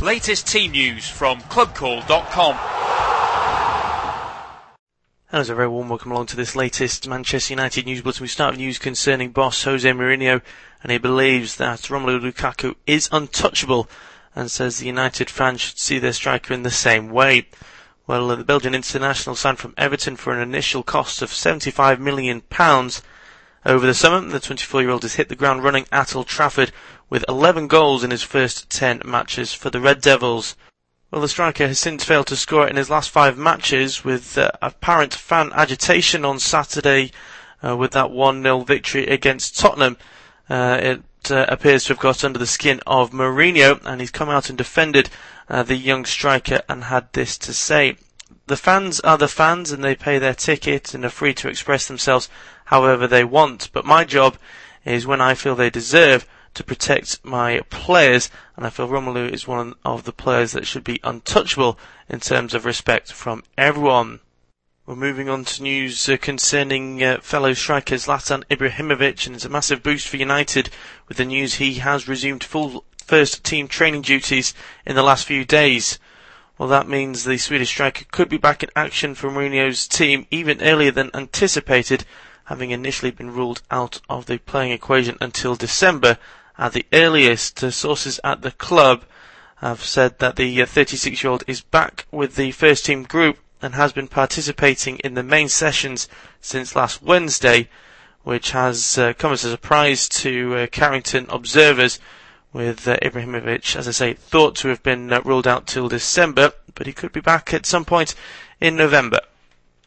Latest team news from clubcall.com. Hello, a very warm welcome along to this latest Manchester United news bulletin. We start with news concerning boss Jose Mourinho, and he believes that Romelu Lukaku is untouchable and says the United fans should see their striker in the same way. Well, the Belgian international signed from Everton for an initial cost of £75 million. Over the summer, the 24-year-old has hit the ground running at Old Trafford with 11 goals in his first 10 matches for the Red Devils. Well, the striker has since failed to score in his last 5 matches, with apparent fan agitation on Saturday with that 1-0 victory against Tottenham. It appears to have got under the skin of Mourinho, and he's come out and defended the young striker and had this to say. The fans are the fans, and they pay their ticket and are free to express themselves however they want. But my job is, when I feel they deserve, to protect my players, and I feel Romelu is one of the players that should be untouchable in terms of respect from everyone. We're moving on to news concerning fellow striker Zlatan Ibrahimovic, and it's a massive boost for United with the news he has resumed full first team training duties in the last few days. Well, that means the Swedish striker could be back in action for Mourinho's team even earlier than anticipated, having initially been ruled out of the playing equation until December at the earliest. Sources at the club have said that the 36-year-old is back with the first team group and has been participating in the main sessions since last Wednesday, which has come as a surprise to Carrington observers, with Ibrahimovic, as I say, thought to have been ruled out till December, but he could be back at some point in November.